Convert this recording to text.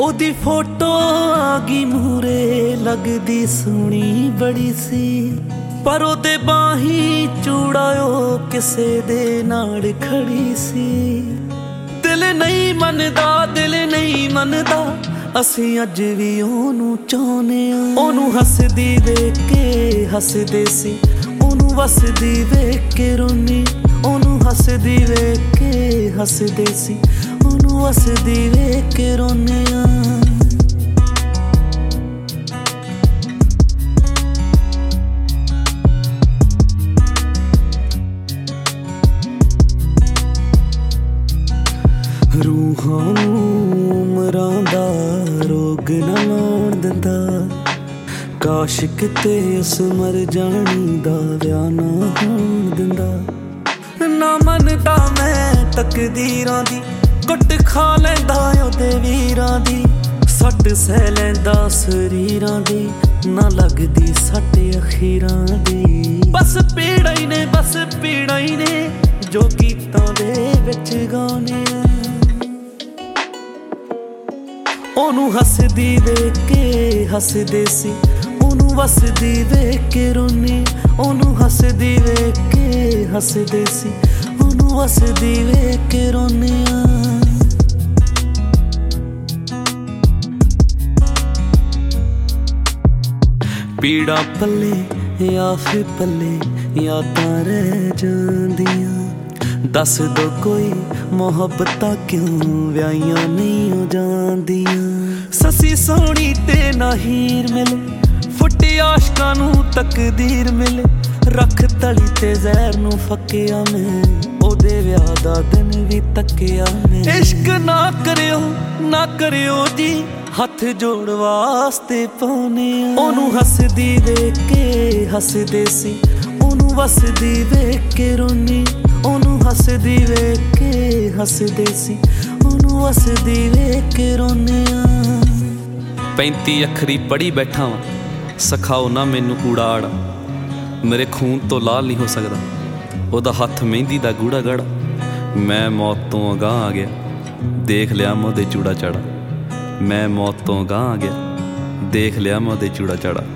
ओदी फोटो आ गई मूरे लगदी सोहनी बड़ी सी पर ओदे बाही चूड़ायो किसे दे नाल खड़ी सी। दिल नहीं मनदा दिल नहीं मनदा असी अज भी ओनू चाहने ओनू हसदी वेख के हसदे सी ओनू वसदी वेख के रोनी ओनू हसदी वेख के हसदे सी ओनू वसदी वेख के रोने रूहां नूं उमरां दा रोग ना लाउण दिंदा काश किते उस मर जानी दा विआह ना होण दिंदा। ना मनदा मैं तकदीरां दी कुट खा लैंदा ओदे वीरां दी सट सह लैंदा शरीरां दी ना लगदी सट अखीरां दी। बस पीड़ा ही ने जो गीतां दे विच गाने ओनू हसदी वेख के हसदे सी ओनू वसदी वेख के रोनी ओनू हसदी वेख के हसदे सी ओनू वसदी वेख के रोने पीड़ा पल्ले या फिर पल्ले यादां रह जांदियां। दस दो कोई मोहब्बतां क्यों व्याहियां नहीं हो जांदियां। ससी सोहनी ते ना हीर मिले फुटे आशकां नूं तकदीर मिले रख तली ते जहर नूं फकिया मैं ओदे विआह दा दिन भी तकिया मैं। इश्क ना करियो जी हथ जोड़ वास्ते पाने ओनू हसदी वेख के हसदे सी ओनू वसदी वेख के रोनी ओनू हसदी वेख के हसदे सी ओनू वसदी वेख के रोने 35 अखरी पढ़ी बैठा वां सिखाओ ना मैनू कूड़ा आड़ा मेरे खून तो लाल नहीं हो सकदा ओदा हथ मेहंदी दा गूड़ा गाड़ा। मैं मौत तो अगां आ गया देख लिया मैं ओदे चूड़ा चाड़ा मैं मौत तो अगां आ गया देख लिया मैं ओदे चूड़ा चाड़ा।